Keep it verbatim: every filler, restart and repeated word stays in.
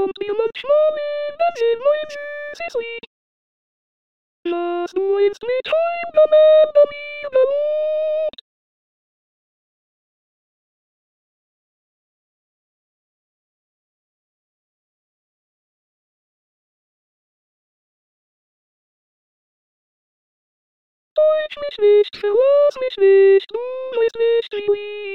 kommt mir manchmal wieder in mein süßes Lied. Lass du einst mit heimgemänder mir Blut. Täusch mich nicht, verlass mich nicht, du weißt nicht, wie lieb